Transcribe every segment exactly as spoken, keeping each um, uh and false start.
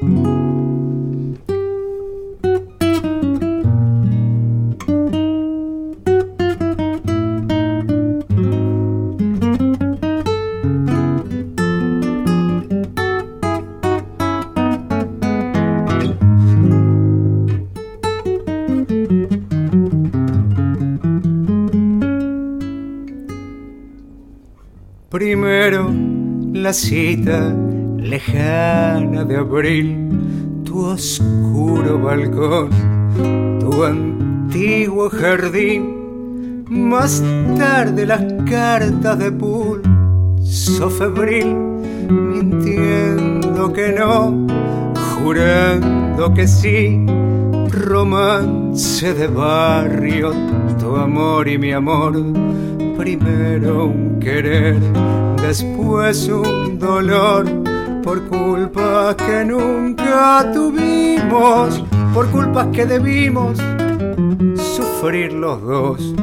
Primero la cita lejana de abril, tu oscuro balcón, tu antiguo jardín. Más tarde las cartas de pulso febril, mintiendo que no, jurando que sí. Romance de barrio, tu amor y mi amor. Primero un querer, después un dolor, por culpas que nunca tuvimos, por culpas que debimos sufrir los dos.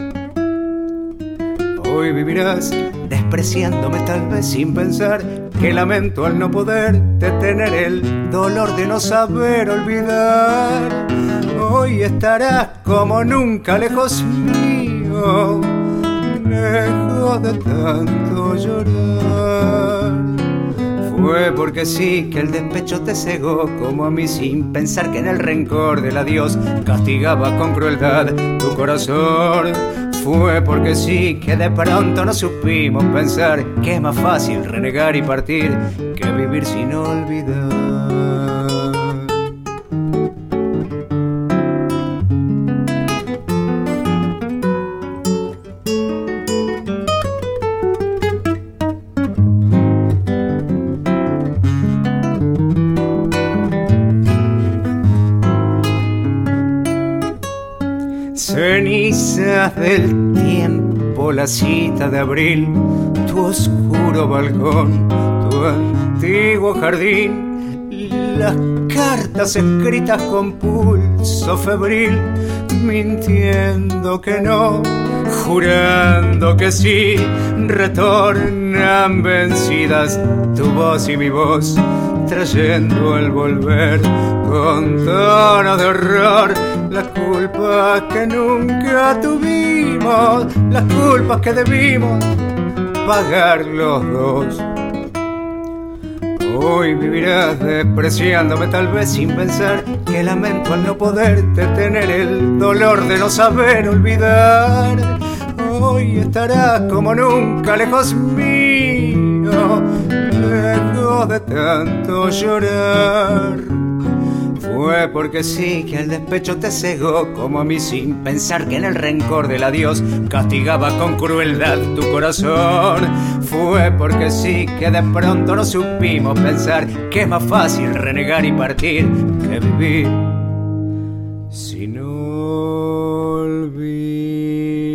Hoy vivirás despreciándome tal vez sin pensar que lamento al no poder detener el dolor de no saber olvidar. Hoy estarás como nunca lejos mío, lejos de tanto llorar. Fue porque sí que el despecho te cegó como a mí, sin pensar que en el rencor del adiós castigaba con crueldad tu corazón. Fue porque sí que de pronto no supimos pensar que es más fácil renegar y partir que vivir sin olvidar. Cenizas del tiempo, la cita de abril, tu oscuro balcón, tu antiguo jardín, las cartas escritas con pulso febril, mintiendo que no, jurando que sí. Retornan vencidas tu voz y mi voz, trayendo el volver con tono de horror. Las culpas que nunca tuvimos, las culpas que debimos pagar los dos. Hoy vivirás despreciándome tal vez sin pensar que lamento al no poder detener el dolor de no saber olvidar. Hoy estarás como nunca lejos mío, lejos de tanto llorar. Fue porque sí que el despecho te cegó como a mí, sin pensar que en el rencor del adiós castigaba con crueldad tu corazón. Fue porque sí que de pronto no supimos pensar que es más fácil renegar y partir que vivir sin olvidar.